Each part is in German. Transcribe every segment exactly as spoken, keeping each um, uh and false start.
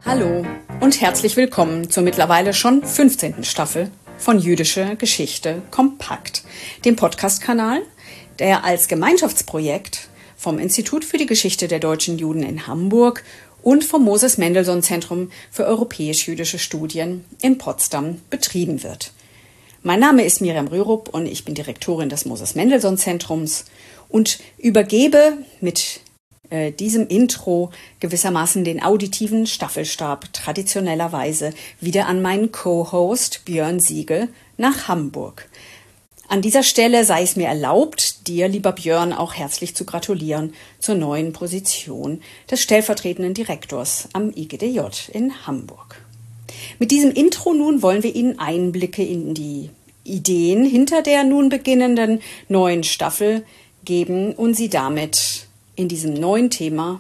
Hallo und herzlich willkommen zur mittlerweile schon fünfzehnten Staffel von Jüdische Geschichte kompakt, dem Podcast-Kanal, der als Gemeinschaftsprojekt vom Institut für die Geschichte der deutschen Juden in Hamburg und vom Moses Mendelssohn Zentrum für europäisch-jüdische Studien in Potsdam betrieben wird. Mein Name ist Miriam Rürup und ich bin Direktorin des Moses Mendelssohn Zentrums und übergebe mit äh, diesem Intro gewissermaßen den auditiven Staffelstab traditionellerweise wieder an meinen Co-Host Björn Siegel nach Hamburg. An dieser Stelle sei es mir erlaubt, dir, lieber Björn, auch herzlich zu gratulieren zur neuen Position des stellvertretenden Direktors am I G D J in Hamburg. Mit diesem Intro nun wollen wir Ihnen Einblicke in die Ideen hinter der nun beginnenden neuen Staffel geben und Sie damit in diesem neuen Thema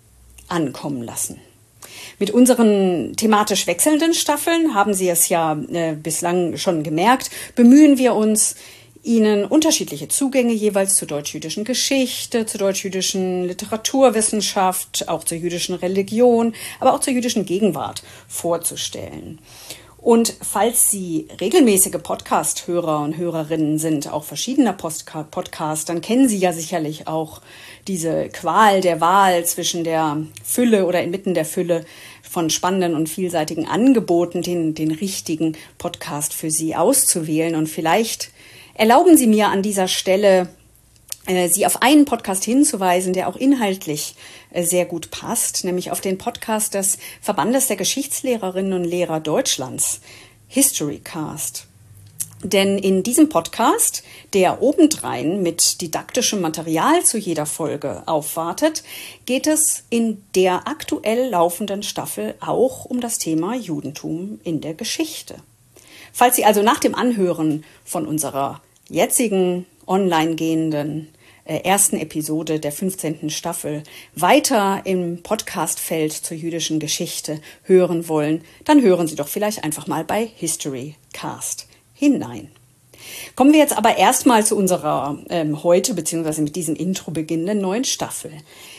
ankommen lassen. Mit unseren thematisch wechselnden Staffeln, haben Sie es ja äh, bislang schon gemerkt, bemühen wir uns, Ihnen unterschiedliche Zugänge jeweils zur deutsch-jüdischen Geschichte, zur deutsch-jüdischen Literaturwissenschaft, auch zur jüdischen Religion, aber auch zur jüdischen Gegenwart vorzustellen. Und falls Sie regelmäßige Podcast-Hörer und Hörerinnen sind, auch verschiedener Postka- Podcasts, dann kennen Sie ja sicherlich auch diese Qual der Wahl zwischen der Fülle oder inmitten der Fülle von spannenden und vielseitigen Angeboten, den, den richtigen Podcast für Sie auszuwählen. Und vielleicht erlauben Sie mir an dieser Stelle, äh, Sie auf einen Podcast hinzuweisen, der auch inhaltlich äh, sehr gut passt, nämlich auf den Podcast des Verbandes der Geschichtslehrerinnen und Lehrer Deutschlands, Historycast. Denn in diesem Podcast, der obendrein mit didaktischem Material zu jeder Folge aufwartet, geht es in der aktuell laufenden Staffel auch um das Thema Judentum in der Geschichte. Falls Sie also nach dem Anhören von unserer jetzigen online gehenden äh, ersten Episode der fünfzehnten Staffel weiter im Podcastfeld zur jüdischen Geschichte hören wollen, dann hören Sie doch vielleicht einfach mal bei Historycast hinein. Kommen wir jetzt aber erstmal zu unserer ähm, heute bzw. mit diesem Intro beginnenden neuen Staffel.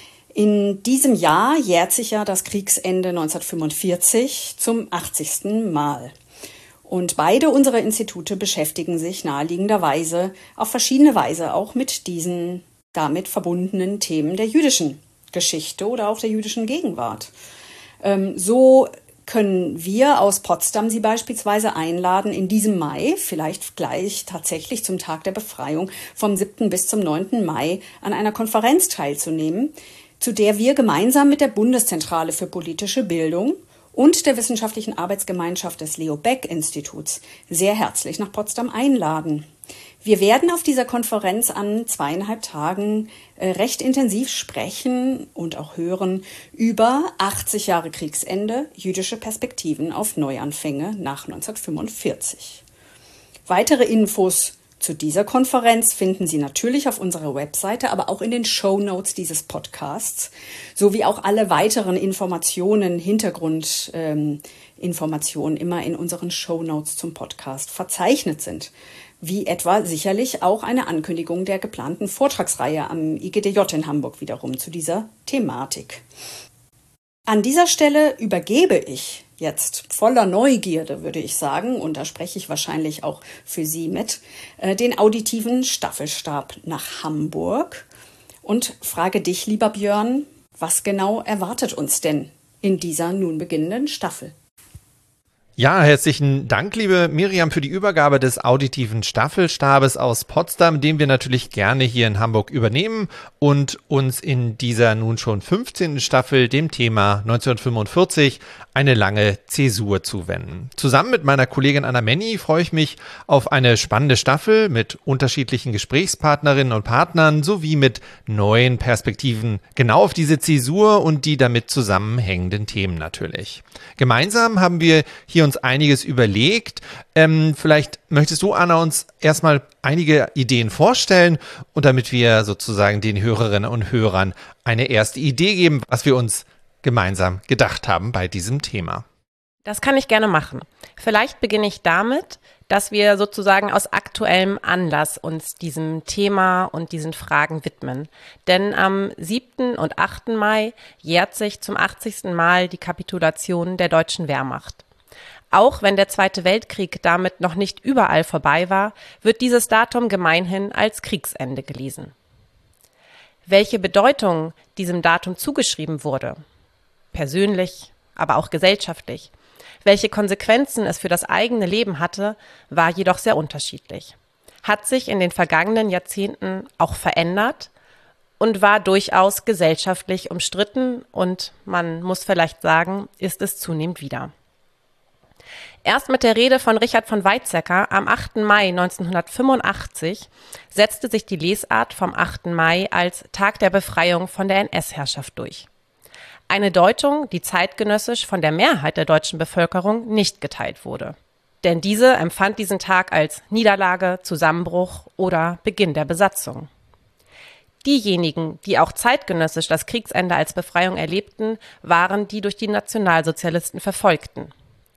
In diesem Jahr jährt sich ja das Kriegsende neunzehnhundertfünfundvierzig zum achtzigsten Mal. Und beide unsere Institute beschäftigen sich naheliegenderweise auf verschiedene Weise auch mit diesen damit verbundenen Themen der jüdischen Geschichte oder auch der jüdischen Gegenwart. Ähm, so können wir aus Potsdam Sie beispielsweise einladen, in diesem Mai, vielleicht gleich tatsächlich zum Tag der Befreiung, vom siebten bis zum neunten Mai an einer Konferenz teilzunehmen, zu der wir gemeinsam mit der Bundeszentrale für politische Bildung und der Wissenschaftlichen Arbeitsgemeinschaft des Leo Baeck Instituts sehr herzlich nach Potsdam einladen. Wir werden auf dieser Konferenz an zweieinhalb Tagen äh, recht intensiv sprechen und auch hören über achtzig Jahre Kriegsende, jüdische Perspektiven auf Neuanfänge nach neunzehnhundertfünfundvierzig. Weitere Infos zu dieser Konferenz finden Sie natürlich auf unserer Webseite, aber auch in den Shownotes dieses Podcasts, sowie auch alle weiteren Informationen, Hintergrundinformationen ähm, immer in unseren Shownotes zum Podcast verzeichnet sind. Wie etwa sicherlich auch eine Ankündigung der geplanten Vortragsreihe am I G D J in Hamburg wiederum zu dieser Thematik. An dieser Stelle übergebe ich jetzt voller Neugierde, würde ich sagen, und da spreche ich wahrscheinlich auch für Sie mit, äh, den auditiven Staffelstab nach Hamburg und frage dich, lieber Björn, was genau erwartet uns denn in dieser nun beginnenden Staffel? Ja, herzlichen Dank, liebe Miriam, für die Übergabe des auditiven Staffelstabes aus Potsdam, den wir natürlich gerne hier in Hamburg übernehmen und uns in dieser nun schon fünfzehnten Staffel dem Thema neunzehnhundertfünfundvierzig, eine lange Zäsur zuwenden. Zusammen mit meiner Kollegin Anna Menny freue ich mich auf eine spannende Staffel mit unterschiedlichen Gesprächspartnerinnen und Partnern sowie mit neuen Perspektiven genau auf diese Zäsur und die damit zusammenhängenden Themen natürlich. Gemeinsam haben wir hier uns einiges überlegt. Ähm, vielleicht möchtest du, Anna, uns erstmal einige Ideen vorstellen und damit wir sozusagen den Hörerinnen und Hörern eine erste Idee geben, was wir uns gemeinsam gedacht haben bei diesem Thema. Das kann ich gerne machen. Vielleicht beginne ich damit, dass wir sozusagen aus aktuellem Anlass uns diesem Thema und diesen Fragen widmen. Denn am siebten und achten Mai jährt sich zum achtzigsten Mal die Kapitulation der deutschen Wehrmacht. Auch wenn der Zweite Weltkrieg damit noch nicht überall vorbei war, wird dieses Datum gemeinhin als Kriegsende gelesen. Welche Bedeutung diesem Datum zugeschrieben wurde, persönlich, aber auch gesellschaftlich, welche Konsequenzen es für das eigene Leben hatte, war jedoch sehr unterschiedlich, hat sich in den vergangenen Jahrzehnten auch verändert und war durchaus gesellschaftlich umstritten und man muss vielleicht sagen, ist es zunehmend wieder. Erst mit der Rede von Richard von Weizsäcker am achten Mai neunzehnhundertfünfundachtzig setzte sich die Lesart vom achten Mai als Tag der Befreiung von der N S-Herrschaft durch. Eine Deutung, die zeitgenössisch von der Mehrheit der deutschen Bevölkerung nicht geteilt wurde. Denn diese empfand diesen Tag als Niederlage, Zusammenbruch oder Beginn der Besatzung. Diejenigen, die auch zeitgenössisch das Kriegsende als Befreiung erlebten, waren die durch die Nationalsozialisten Verfolgten.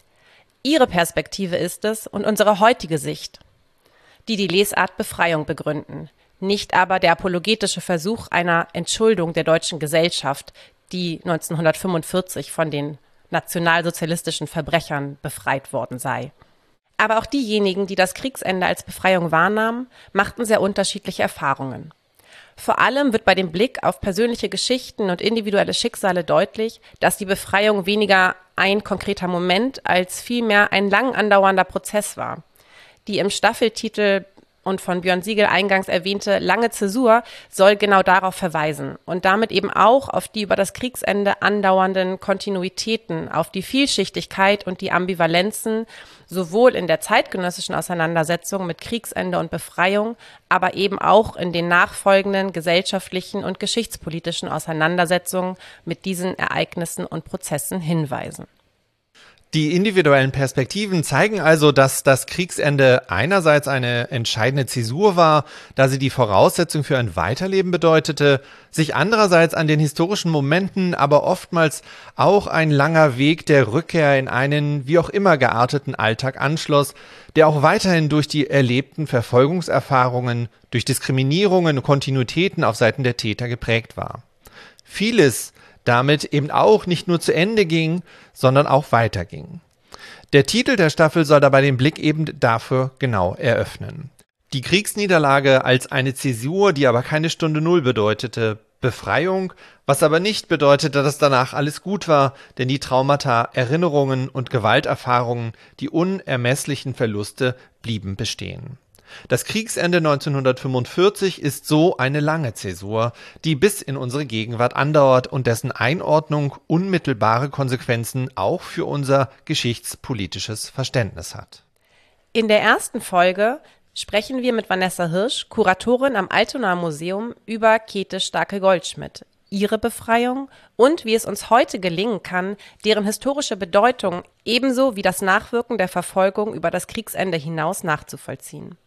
Ihre Perspektive ist es und unsere heutige Sicht, die die Lesart Befreiung begründen, nicht aber der apologetische Versuch einer Entschuldung der deutschen Gesellschaft, die neunzehnhundertfünfundvierzig von den nationalsozialistischen Verbrechern befreit worden sei. Aber auch diejenigen, die das Kriegsende als Befreiung wahrnahmen, machten sehr unterschiedliche Erfahrungen. Vor allem wird bei dem Blick auf persönliche Geschichten und individuelle Schicksale deutlich, dass die Befreiung weniger ein konkreter Moment als vielmehr ein lang andauernder Prozess war. Die im Staffeltitel und von Björn Siegel eingangs erwähnte lange Zäsur soll genau darauf verweisen und damit eben auch auf die über das Kriegsende andauernden Kontinuitäten, auf die Vielschichtigkeit und die Ambivalenzen sowohl in der zeitgenössischen Auseinandersetzung mit Kriegsende und Befreiung, aber eben auch in den nachfolgenden gesellschaftlichen und geschichtspolitischen Auseinandersetzungen mit diesen Ereignissen und Prozessen hinweisen. Die individuellen Perspektiven zeigen also, dass das Kriegsende einerseits eine entscheidende Zäsur war, da sie die Voraussetzung für ein Weiterleben bedeutete, sich andererseits an den historischen Momenten aber oftmals auch ein langer Weg der Rückkehr in einen wie auch immer gearteten Alltag anschloss, der auch weiterhin durch die erlebten Verfolgungserfahrungen, durch Diskriminierungen und Kontinuitäten auf Seiten der Täter geprägt war. Vieles damit eben auch nicht nur zu Ende ging, sondern auch weiterging. Der Titel der Staffel soll dabei den Blick eben dafür genau eröffnen. Die Kriegsniederlage als eine Zäsur, die aber keine Stunde Null bedeutete, Befreiung, was aber nicht bedeutete, dass danach alles gut war, denn die Traumata, Erinnerungen und Gewalterfahrungen, die unermesslichen Verluste blieben bestehen. Das Kriegsende neunzehnhundertfünfundvierzig ist so eine lange Zäsur, die bis in unsere Gegenwart andauert und dessen Einordnung unmittelbare Konsequenzen auch für unser geschichtspolitisches Verständnis hat. In der ersten Folge sprechen wir mit Vanessa Hirsch, Kuratorin am Altonaer Museum, über Käthe Starke-Goldschmidt, ihre Befreiung und wie es uns heute gelingen kann, deren historische Bedeutung ebenso wie das Nachwirken der Verfolgung über das Kriegsende hinaus nachzuvollziehen.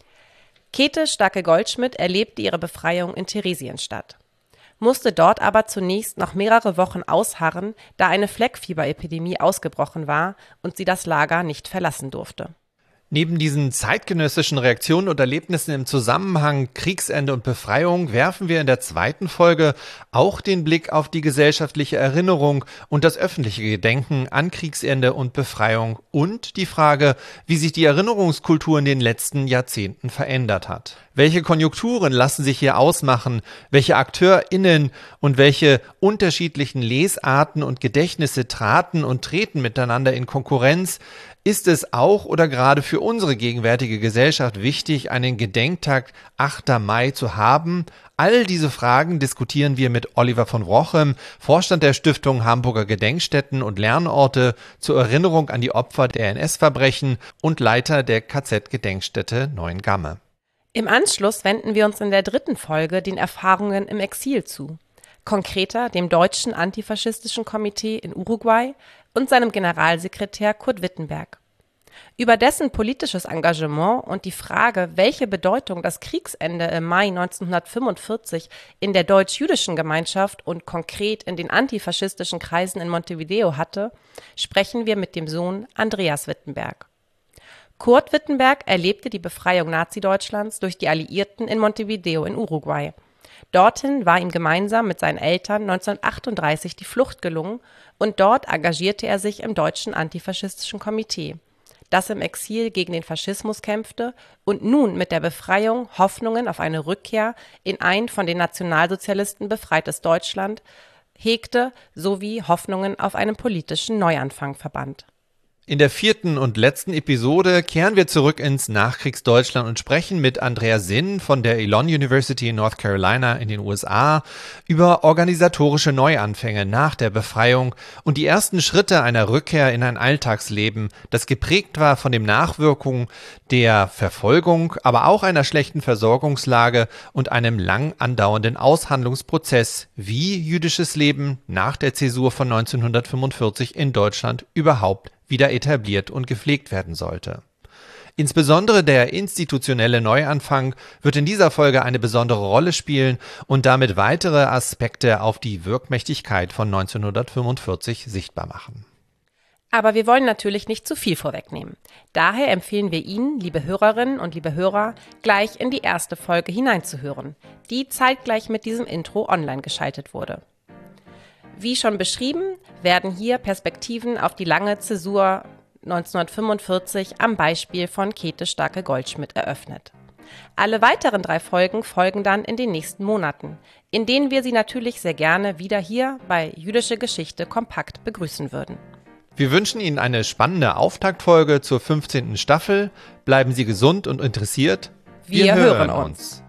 Käthe Starke-Goldschmidt erlebte ihre Befreiung in Theresienstadt, musste dort aber zunächst noch mehrere Wochen ausharren, da eine Fleckfieberepidemie ausgebrochen war und sie das Lager nicht verlassen durfte. Neben diesen zeitgenössischen Reaktionen und Erlebnissen im Zusammenhang Kriegsende und Befreiung werfen wir in der zweiten Folge auch den Blick auf die gesellschaftliche Erinnerung und das öffentliche Gedenken an Kriegsende und Befreiung und die Frage, wie sich die Erinnerungskultur in den letzten Jahrzehnten verändert hat. Welche Konjunkturen lassen sich hier ausmachen, welche AkteurInnen und welche unterschiedlichen Lesarten und Gedächtnisse traten und treten miteinander in Konkurrenz? Ist es auch oder gerade für unsere gegenwärtige Gesellschaft wichtig, einen Gedenktag achter Mai zu haben? All diese Fragen diskutieren wir mit Oliver von Wrochem, Vorstand der Stiftung Hamburger Gedenkstätten und Lernorte zur Erinnerung an die Opfer der N S-Verbrechen und Leiter der K Z-Gedenkstätte Neuengamme. Im Anschluss wenden wir uns in der dritten Folge den Erfahrungen im Exil zu. Konkreter dem Deutschen Antifaschistischen Komitee in Uruguay und seinem Generalsekretär Kurt Wittenberg. Über dessen politisches Engagement und die Frage, welche Bedeutung das Kriegsende im Mai neunzehnhundertfünfundvierzig in der deutsch-jüdischen Gemeinschaft und konkret in den antifaschistischen Kreisen in Montevideo hatte, sprechen wir mit dem Sohn Andreas Wittenberg. Kurt Wittenberg erlebte die Befreiung Nazi-Deutschlands durch die Alliierten in Montevideo in Uruguay. Dorthin war ihm gemeinsam mit seinen Eltern neunzehnhundertachtunddreißig die Flucht gelungen und dort engagierte er sich im Deutschen Antifaschistischen Komitee, das im Exil gegen den Faschismus kämpfte und nun mit der Befreiung Hoffnungen auf eine Rückkehr in ein von den Nationalsozialisten befreites Deutschland hegte, sowie Hoffnungen auf einen politischen Neuanfang verband. In der vierten und letzten Episode kehren wir zurück ins Nachkriegsdeutschland und sprechen mit Andrea Sinn von der Elon University in North Carolina in den U S A über organisatorische Neuanfänge nach der Befreiung und die ersten Schritte einer Rückkehr in ein Alltagsleben, das geprägt war von den Nachwirkungen der Verfolgung, aber auch einer schlechten Versorgungslage und einem lang andauernden Aushandlungsprozess, wie jüdisches Leben nach der Zäsur von neunzehnhundertfünfundvierzig in Deutschland überhaupt wieder etabliert und gepflegt werden sollte. Insbesondere der institutionelle Neuanfang wird in dieser Folge eine besondere Rolle spielen und damit weitere Aspekte auf die Wirkmächtigkeit von neunzehnhundertfünfundvierzig sichtbar machen. Aber wir wollen natürlich nicht zu viel vorwegnehmen. Daher empfehlen wir Ihnen, liebe Hörerinnen und liebe Hörer, gleich in die erste Folge hineinzuhören, die zeitgleich mit diesem Intro online geschaltet wurde. Wie schon beschrieben, werden hier Perspektiven auf die lange Zäsur neunzehnhundertfünfundvierzig am Beispiel von Käthe Starke-Goldschmidt eröffnet. Alle weiteren drei Folgen folgen dann in den nächsten Monaten, in denen wir Sie natürlich sehr gerne wieder hier bei Jüdische Geschichte kompakt begrüßen würden. Wir wünschen Ihnen eine spannende Auftaktfolge zur fünfzehnten Staffel. Bleiben Sie gesund und interessiert. Wir, Wir hören uns. uns.